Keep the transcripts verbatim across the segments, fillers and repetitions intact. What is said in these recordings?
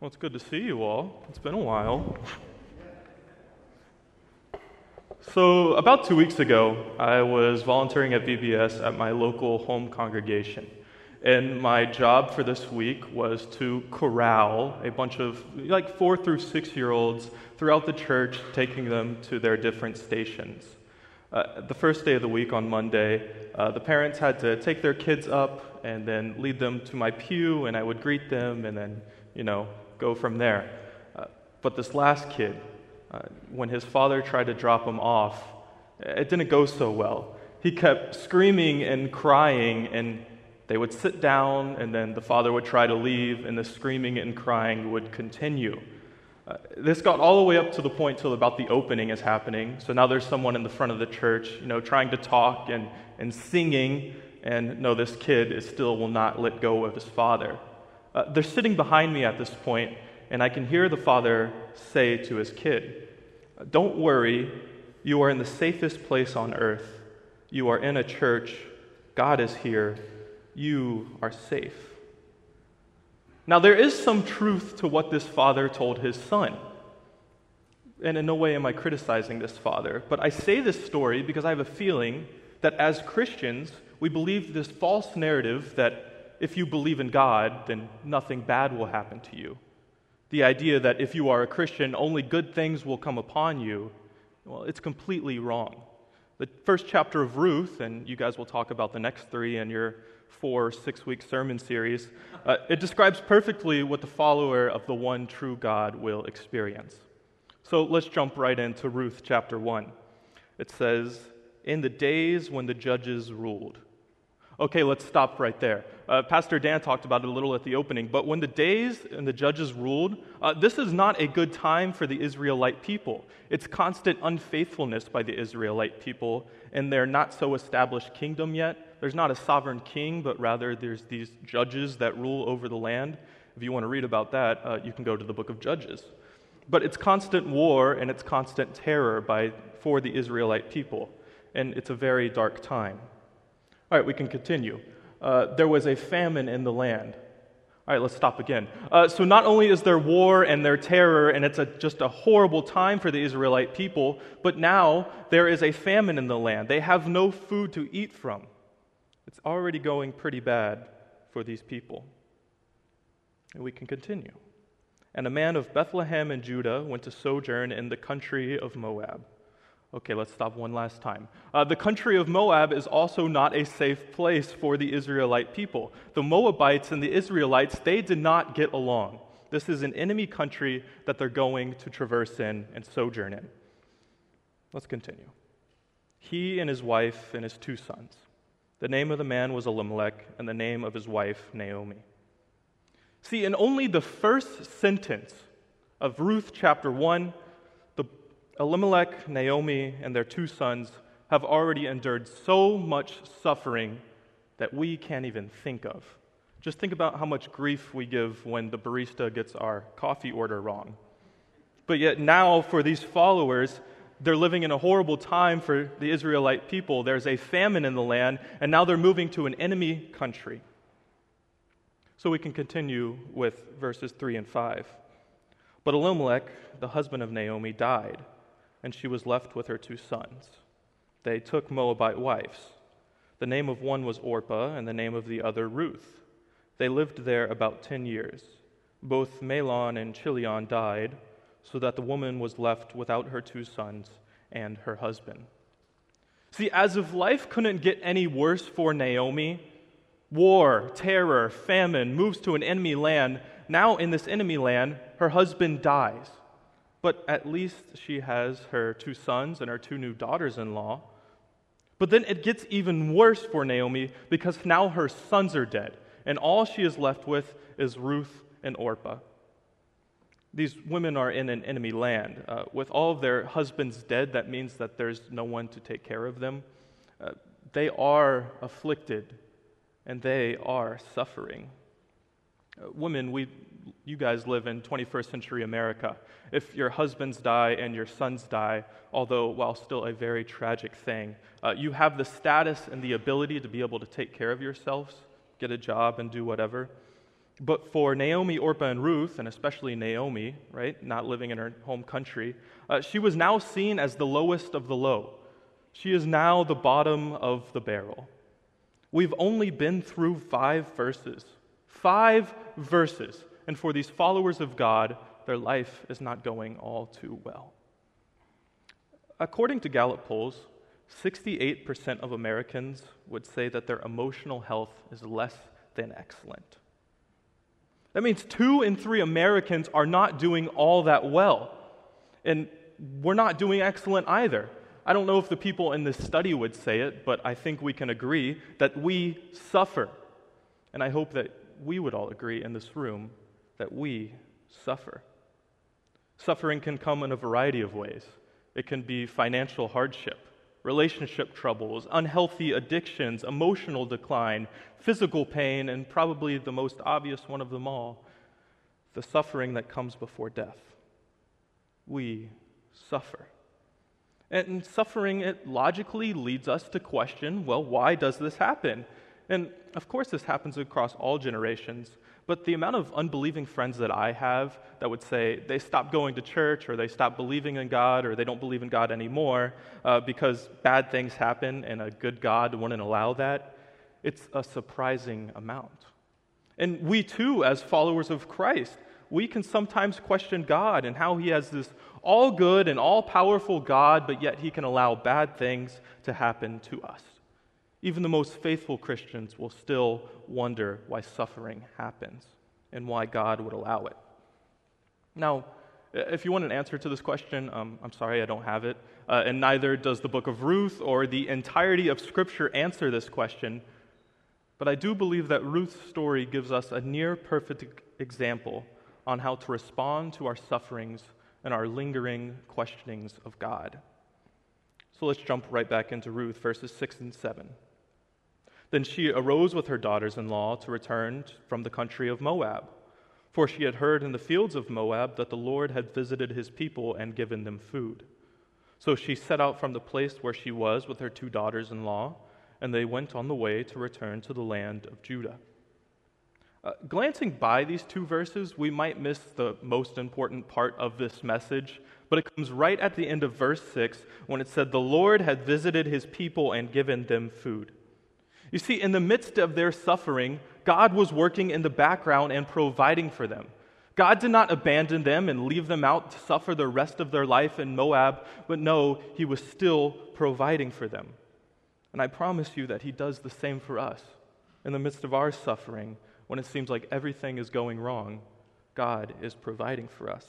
Well, it's good to see you all. It's been a while. So, about two weeks ago, I was volunteering at V B S at my local home congregation. And my job for this week was to corral a bunch of like four through six year olds throughout the church, taking them to their different stations. Uh, the first day of the week on Monday, uh, the parents had to take their kids up and then lead them to my pew, and I would greet them and then, you know, go from there. Uh, but this last kid, uh, when his father tried to drop him off, it didn't go so well. He kept screaming and crying, and they would sit down, and then the father would try to leave, and the screaming and crying would continue. Uh, this got all the way up to the point till about the opening is happening. So now there's someone in the front of the church, you know, trying to talk and, and singing, and no, this kid is still will not let go of his father. Uh, they're sitting behind me at this point, and I can hear the father say to his kid, "Don't worry, you are in the safest place on earth. You are in a church. God is here. You are safe." Now, there is some truth to what this father told his son. And in no way am I criticizing this father, but I say this story because I have a feeling that as Christians, we believe this false narrative that if you believe in God, then nothing bad will happen to you. The idea that if you are a Christian, only good things will come upon you, well, it's completely wrong. The first chapter of Ruth, and you guys will talk about the next three in your four, six-week sermon series, uh, it describes perfectly what the follower of the one true God will experience. So let's jump right into Ruth chapter one. It says, "In the days when the judges ruled." Okay, let's stop right there. Uh, Pastor Dan talked about it a little at the opening, but when the days and the judges ruled, uh, this is not a good time for the Israelite people. It's constant unfaithfulness by the Israelite people and their not-so-established kingdom yet. There's not a sovereign king, but rather there's these judges that rule over the land. If you want to read about that, uh, you can go to the book of Judges. But it's constant war and it's constant terror by for the Israelite people, and it's a very dark time. All right, we can continue. Uh, there was a famine in the land. All right, let's stop again. Uh, so not only is there war and there terror, and it's a, just a horrible time for the Israelite people, but now there is a famine in the land. They have no food to eat from. It's already going pretty bad for these people. And we can continue. "And a man of Bethlehem in Judah went to sojourn in the country of Moab." Okay, let's stop one last time. Uh, the country of Moab is also not a safe place for the Israelite people. The Moabites and the Israelites, they did not get along. This is an enemy country that they're going to traverse in and sojourn in. Let's continue. "He and his wife and his two sons. The name of the man was Elimelech, and the name of his wife Naomi." See, in only the first sentence of Ruth chapter one, Elimelech, Naomi, and their two sons have already endured so much suffering that we can't even think of. Just think about how much grief we give when the barista gets our coffee order wrong. But yet now, for these followers, they're living in a horrible time for the Israelite people. There's a famine in the land, and now they're moving to an enemy country. So we can continue with verses three and five. "But Elimelech, the husband of Naomi, died, and she was left with her two sons. They took Moabite wives. The name of one was Orpah, and the name of the other Ruth. They lived there about ten years. Both Mahlon and Chilion died, so that the woman was left without her two sons and her husband." See, as if life couldn't get any worse for Naomi, war, terror, famine moves to an enemy land. Now in this enemy land, her husband dies. But at least she has her two sons and her two new daughters-in-law. But then it gets even worse for Naomi because now her sons are dead, and all she is left with is Ruth and Orpah. These women are in an enemy land. Uh, with all of their husbands dead, that means that there's no one to take care of them. Uh, they are afflicted, and they are suffering. Uh, women, we, you guys live in twenty-first century America. If your husbands die and your sons die, although while still a very tragic thing, uh, you have the status and the ability to be able to take care of yourselves, get a job and do whatever. But for Naomi, Orpah, and Ruth, and especially Naomi, right, not living in her home country, uh, she was now seen as the lowest of the low. She is now the bottom of the barrel. We've only been through five verses. Five verses. And for these followers of God, their life is not going all too well. According to Gallup polls, sixty-eight percent of Americans would say that their emotional health is less than excellent. That means two in three Americans are not doing all that well. And we're not doing excellent either. I don't know if the people in this study would say it, but I think we can agree that we suffer. And I hope that we would all agree in this room that we suffer. Suffering can come in a variety of ways. It can be financial hardship, relationship troubles, unhealthy addictions, emotional decline, physical pain, and probably the most obvious one of them all, the suffering that comes before death. We suffer. And suffering, it logically leads us to question, well, why does this happen? And of course this happens across all generations, but the amount of unbelieving friends that I have that would say they stopped going to church or they stopped believing in God or they don't believe in God anymore uh, because bad things happen and a good God wouldn't allow that, it's a surprising amount. And we too, as followers of Christ, we can sometimes question God and how He has this all good and all powerful God, but yet He can allow bad things to happen to us. Even the most faithful Christians will still wonder why suffering happens and why God would allow it. Now, if you want an answer to this question, um, I'm sorry, I don't have it, uh, and neither does the book of Ruth or the entirety of Scripture answer this question, but I do believe that Ruth's story gives us a near-perfect example on how to respond to our sufferings and our lingering questionings of God. So let's jump right back into Ruth, verses six and seven. Then she arose with her daughters-in-law to return from the country of Moab, for she had heard in the fields of Moab that the Lord had visited His people and given them food. So she set out from the place where she was with her two daughters-in-law, and they went on the way to return to the land of Judah. Uh, glancing by these two verses, we might miss the most important part of this message, but it comes right at the end of verse six when it said, "The Lord had visited His people and given them food." You see, in the midst of their suffering, God was working in the background and providing for them. God did not abandon them and leave them out to suffer the rest of their life in Moab, but no, He was still providing for them. And I promise you that He does the same for us. In the midst of our suffering, when it seems like everything is going wrong, God is providing for us.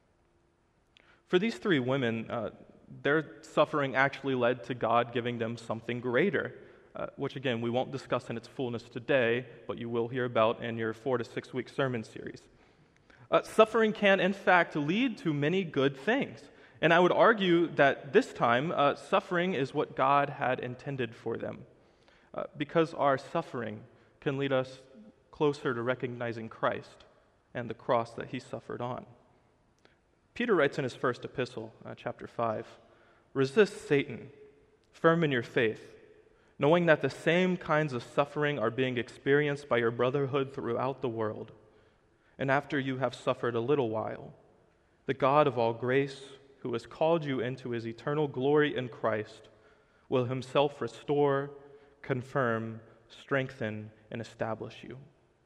For these three women, uh, their suffering actually led to God giving them something greater, uh, which again, we won't discuss in its fullness today, but you will hear about in your four to six week sermon series. Uh, suffering can, in fact, lead to many good things. And I would argue that this time, uh, suffering is what God had intended for them, uh, because our suffering can lead us closer to recognizing Christ and the cross that He suffered on. Peter writes in his first epistle, uh, chapter five, "Resist Satan, firm in your faith, knowing that the same kinds of suffering are being experienced by your brotherhood throughout the world. And after you have suffered a little while, the God of all grace, who has called you into His eternal glory in Christ, will Himself restore, confirm, strengthen, and establish you."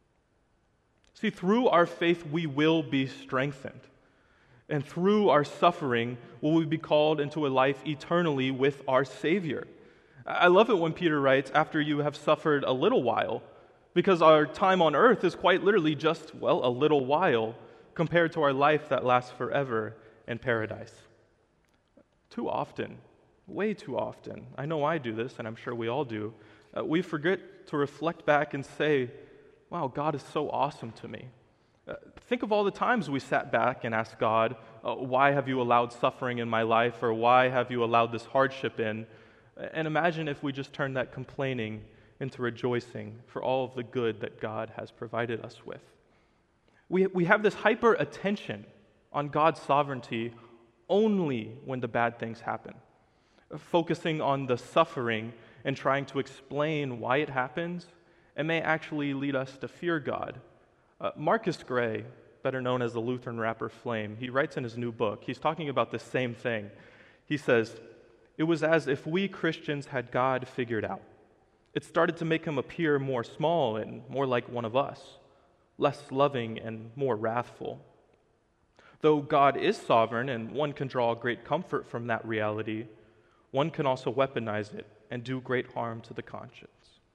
See, through our faith, we will be strengthened. And through our suffering, will we be called into a life eternally with our Savior. I love it when Peter writes, "After you have suffered a little while," because our time on earth is quite literally just, well, a little while compared to our life that lasts forever in paradise. Too often, way too often, I know I do this, and I'm sure we all do, uh, we forget to reflect back and say, wow, God is so awesome to me. Uh, think of all the times we sat back and asked God, uh, why have you allowed suffering in my life, or why have you allowed this hardship in? And imagine if we just turned that complaining into rejoicing for all of the good that God has provided us with. We, we have this hyper attention on God's sovereignty only when the bad things happen, focusing on the suffering and trying to explain why it happens. It may actually lead us to fear God, Uh, Marcus Gray, better known as the Lutheran rapper Flame, he writes in his new book, he's talking about the same thing. He says, "It was as if we Christians had God figured out. It started to make him appear more small and more like one of us, less loving and more wrathful. Though God is sovereign and one can draw great comfort from that reality, one can also weaponize it and do great harm to the conscience."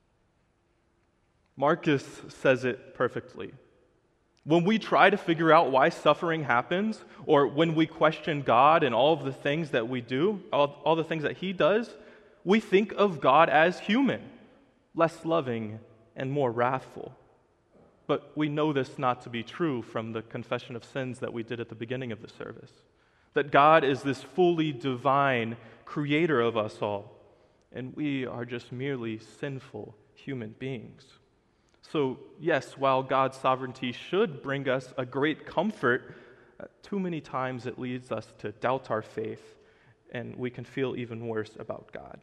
Marcus says it perfectly. When we try to figure out why suffering happens, or when we question God and all of the things that we do, all, all the things that He does, we think of God as human, less loving and more wrathful. But we know this not to be true from the confession of sins that we did at the beginning of the service. That God is this fully divine creator of us all, and we are just merely sinful human beings. So, yes, while God's sovereignty should bring us a great comfort, uh, too many times it leads us to doubt our faith, and we can feel even worse about God.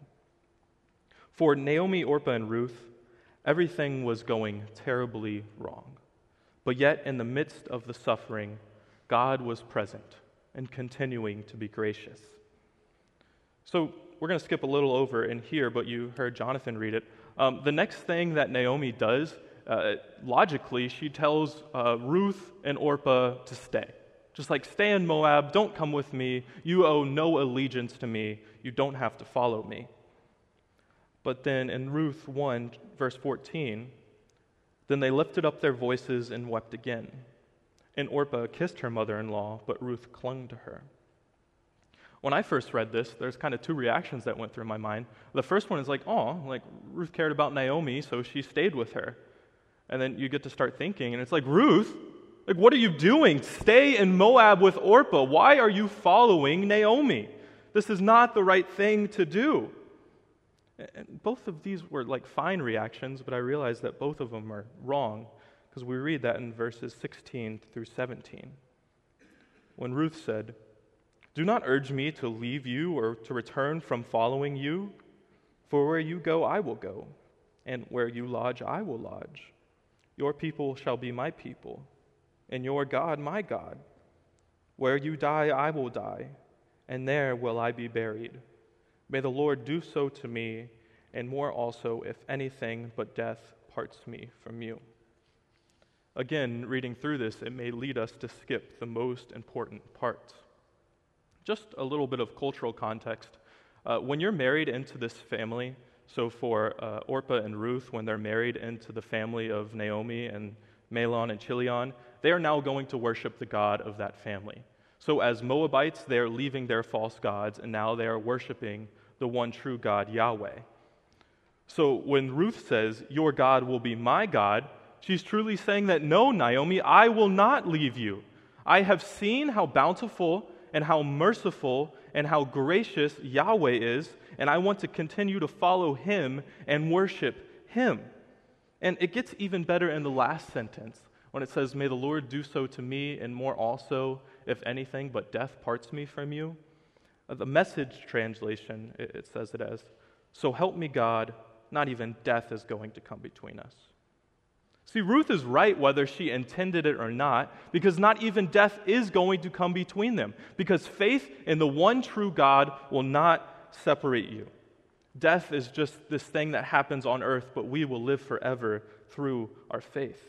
For Naomi, Orpah, and Ruth, everything was going terribly wrong. But yet, in the midst of the suffering, God was present and continuing to be gracious. So, we're going to skip a little over in here, but you heard Jonathan read it. Um, the next thing that Naomi does, uh, logically, she tells uh, Ruth and Orpah to stay. Just like, stay in Moab, don't come with me, you owe no allegiance to me, you don't have to follow me. But then in Ruth one, verse fourteen, then they lifted up their voices and wept again. And Orpah kissed her mother-in-law, but Ruth clung to her. When I first read this, there's kind of two reactions that went through my mind. The first one is like, oh, like Ruth cared about Naomi, so she stayed with her. And then you get to start thinking, and it's like, Ruth, like what are you doing? Stay in Moab with Orpah. Why are you following Naomi? This is not the right thing to do. And both of these were like fine reactions, but I realized that both of them are wrong, because we read that in verses sixteen through seventeen. When Ruth said, "Do not urge me to leave you or to return from following you, for where you go I will go, and where you lodge I will lodge. Your people shall be my people, and your God my God. Where you die I will die, and there will I be buried. May the Lord do so to me, and more also, if anything but death parts me from you." Again, reading through this, it may lead us to skip the most important parts. Just a little bit of cultural context. Uh, when you're married into this family, so for uh, Orpah and Ruth, when they're married into the family of Naomi and Mahlon and Chilion, they are now going to worship the God of that family. So as Moabites, they're leaving their false gods, and now they are worshiping the one true God, Yahweh. So when Ruth says, "Your God will be my God," she's truly saying that, no, Naomi, I will not leave you. I have seen how bountiful and how merciful and how gracious Yahweh is, and I want to continue to follow Him and worship Him. And it gets even better in the last sentence, when it says, "May the Lord do so to me, and more also, if anything but death parts me from you." Uh, the Message translation, it, it says it as, "So help me God, not even death is going to come between us." See, Ruth is right whether she intended it or not, because not even death is going to come between them, because faith in the one true God will not separate you. Death is just this thing that happens on earth, but we will live forever through our faith.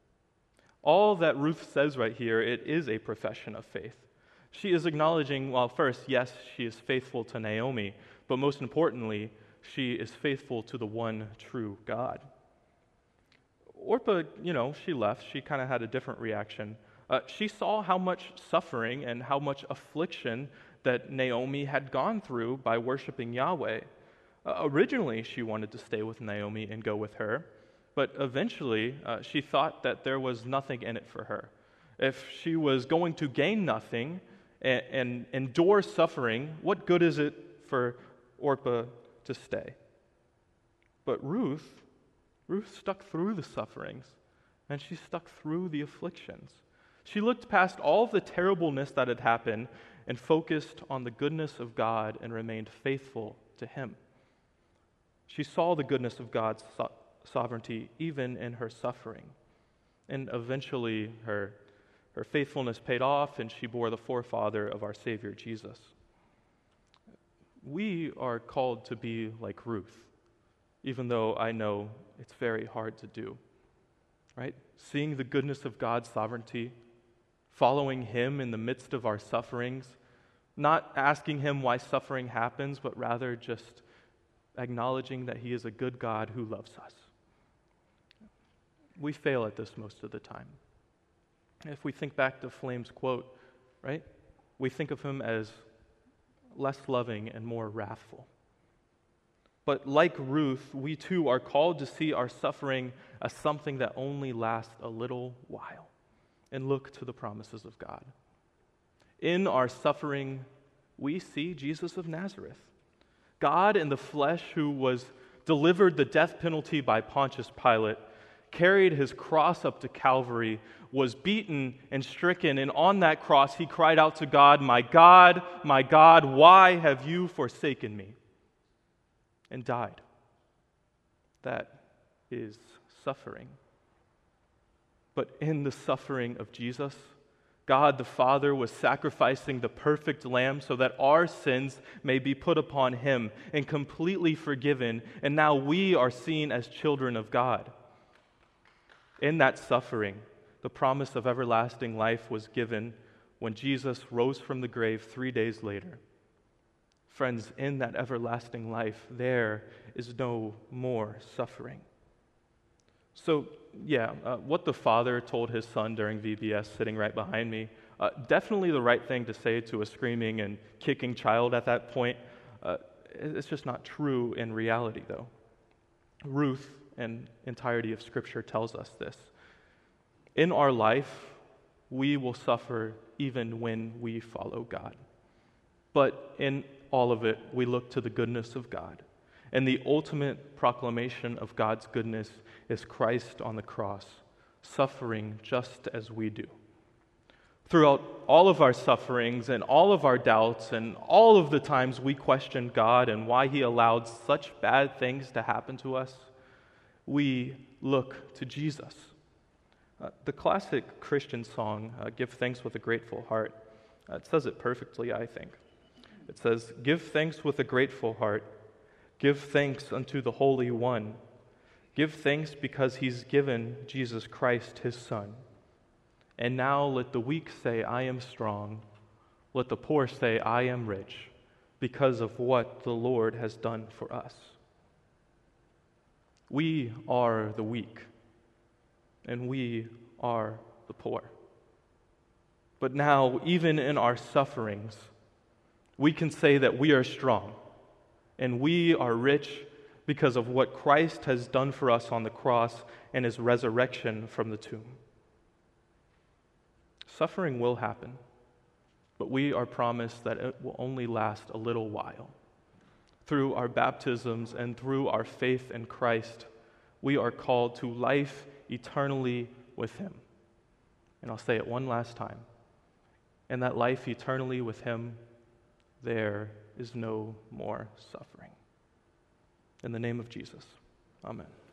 All that Ruth says right here, it is a profession of faith. She is acknowledging, well, first, yes, she is faithful to Naomi, but most importantly, she is faithful to the one true God. Orpah, you know, she left. She kind of had a different reaction. Uh, she saw how much suffering and how much affliction that Naomi had gone through by worshiping Yahweh. Uh, originally, she wanted to stay with Naomi and go with her, but eventually uh, she thought that there was nothing in it for her. If she was going to gain nothing and, and endure suffering, what good is it for Orpah to stay? But Ruth, Ruth stuck through the sufferings, and she stuck through the afflictions. She looked past all of the terribleness that had happened and focused on the goodness of God and remained faithful to Him. She saw the goodness of God's so- sovereignty even in her suffering. And eventually her, her faithfulness paid off, and she bore the forefather of our Savior, Jesus. We are called to be like Ruth, even though I know it's very hard to do, right? Seeing the goodness of God's sovereignty, following Him in the midst of our sufferings, not asking Him why suffering happens, but rather just acknowledging that He is a good God who loves us. We fail at this most of the time. If we think back to Flame's quote, right? We think of Him as less loving and more wrathful. But like Ruth, we too are called to see our suffering as something that only lasts a little while and look to the promises of God. In our suffering, we see Jesus of Nazareth, God in the flesh who was delivered the death penalty by Pontius Pilate, carried His cross up to Calvary, was beaten and stricken, and on that cross He cried out to God, "My God, my God, why have you forsaken me?" and died. That is suffering. But in the suffering of Jesus, God the Father was sacrificing the perfect Lamb so that our sins may be put upon Him and completely forgiven, and now we are seen as children of God. In that suffering, the promise of everlasting life was given when Jesus rose from the grave three days later. Friends, in that everlasting life, there is no more suffering. So, yeah, uh, what the Father told His Son during V B S, sitting right behind me, uh, definitely the right thing to say to a screaming and kicking child at that point. Uh, it's just not true in reality, though. Ruth and entirety of Scripture tells us this. In our life, we will suffer even when we follow God. But in all of it, we look to the goodness of God. And the ultimate proclamation of God's goodness is Christ on the cross, suffering just as we do. Throughout all of our sufferings and all of our doubts and all of the times we question God and why He allowed such bad things to happen to us, we look to Jesus. Uh, the classic Christian song, uh, Give Thanks with a Grateful Heart, uh, it says it perfectly, I think. It says, "Give thanks with a grateful heart. Give thanks unto the Holy One. Give thanks because He's given Jesus Christ His Son. And now let the weak say, I am strong. Let the poor say, I am rich, because of what the Lord has done for us." We are the weak, and we are the poor. But now, even in our sufferings, we can say that we are strong, and we are rich because of what Christ has done for us on the cross and His resurrection from the tomb. Suffering will happen, but we are promised that it will only last a little while. Through our baptisms and through our faith in Christ, we are called to life eternally with Him. And I'll say it one last time. In that life eternally with Him, there is no more suffering. In the name of Jesus, amen.